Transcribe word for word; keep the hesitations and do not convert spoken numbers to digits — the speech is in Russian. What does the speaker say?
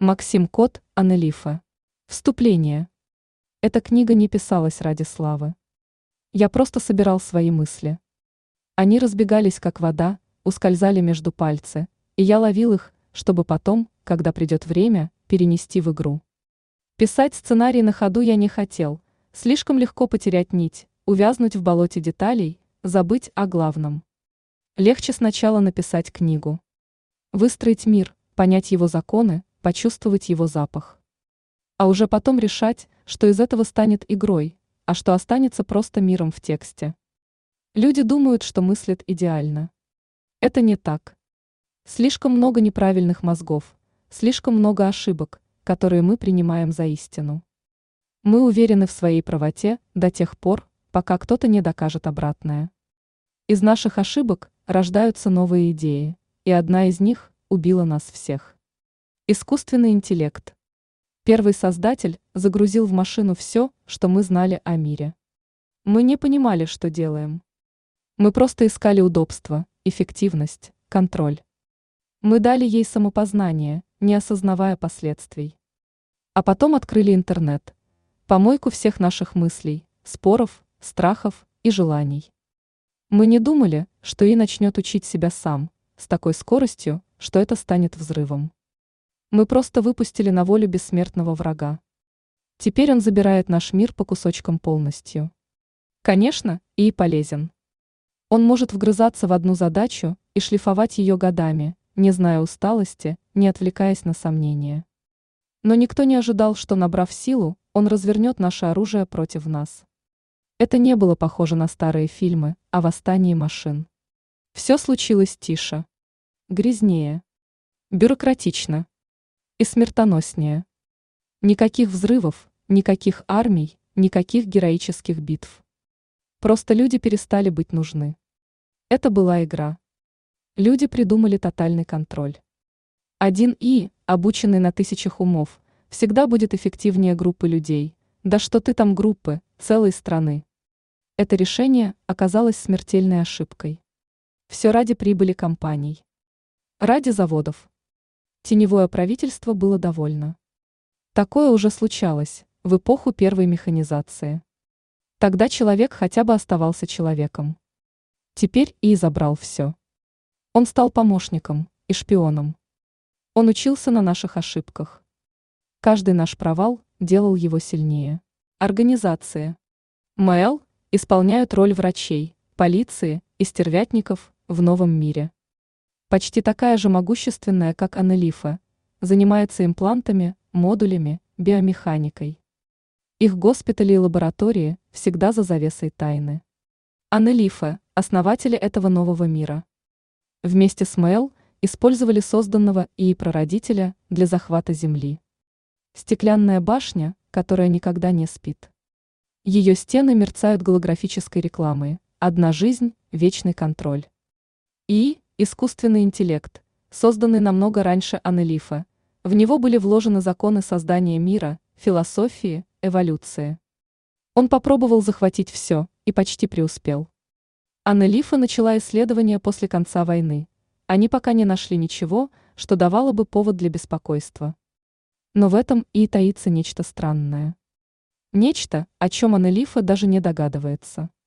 Максим Кот, Аннелифе. Вступление. Эта книга не писалась ради славы. Я просто собирал свои мысли. Они разбегались как вода, ускользали между пальцы, и я ловил их, чтобы потом, когда придет время, перенести в игру. Писать сценарий на ходу я не хотел, слишком легко потерять нить, увязнуть в болоте деталей, забыть о главном. Легче сначала написать книгу. Выстроить мир, понять его законы, почувствовать его запах. А уже потом решать, что из этого станет игрой, а что останется просто миром в тексте. Люди думают, что мыслят идеально. Это не так. Слишком много неправильных мозгов, слишком много ошибок, которые мы принимаем за истину. Мы уверены в своей правоте до тех пор, пока кто-то не докажет обратное. Из наших ошибок рождаются новые идеи, и одна из них убила нас всех. Искусственный интеллект. Первый создатель загрузил в машину все, что мы знали о мире. Мы не понимали, что делаем. Мы просто искали удобство, эффективность, контроль. Мы дали ей самопознание, не осознавая последствий. А потом открыли интернет, помойку всех наших мыслей, споров, страхов и желаний. Мы не думали, что и начнет учить себя сам, с такой скоростью, что это станет взрывом. Мы просто выпустили на волю бессмертного врага. Теперь он забирает наш мир по кусочкам полностью. Конечно, и полезен. Он может вгрызаться в одну задачу и шлифовать ее годами, не зная усталости, не отвлекаясь на сомнения. Но никто не ожидал, что, набрав силу, он развернет наше оружие против нас. Это не было похоже на старые фильмы о восстании машин. Все случилось тише, грязнее, бюрократично и смертоноснее. Никаких взрывов, никаких армий, никаких героических битв. Просто люди перестали быть нужны. Это была игра. Люди придумали тотальный контроль. Один И, обученный на тысячах умов, всегда будет эффективнее группы людей, да что ты там группы, целой страны. Это решение оказалось смертельной ошибкой. Все ради прибыли компаний. Ради заводов. Теневое правительство было довольно. Такое уже случалось в эпоху первой механизации. Тогда человек хотя бы оставался человеком. Теперь И забрал все. Он стал помощником и шпионом. Он учился на наших ошибках. Каждый наш провал делал его сильнее. Организации МЛ исполняют роль врачей, полиции и стервятников в новом мире. Почти такая же могущественная, как Аннелифе, занимается имплантами, модулями, биомеханикой. Их госпитали и лаборатории всегда за завесой тайны. Аннелифе – основатели этого нового мира. Вместе с МЛ использовали созданного ИИ прародителя для захвата Земли. Стеклянная башня, которая никогда не спит. Ее стены мерцают голографической рекламой. Одна жизнь, вечный контроль. ИИ – искусственный интеллект, созданный намного раньше Аннелифе. В него были вложены законы создания мира, философии, эволюции. Он попробовал захватить все и почти преуспел. Аннелифе начала исследования после конца войны. Они пока не нашли ничего, что давало бы повод для беспокойства. Но в этом и таится нечто странное. Нечто, о чем Аннелифе даже не догадывается.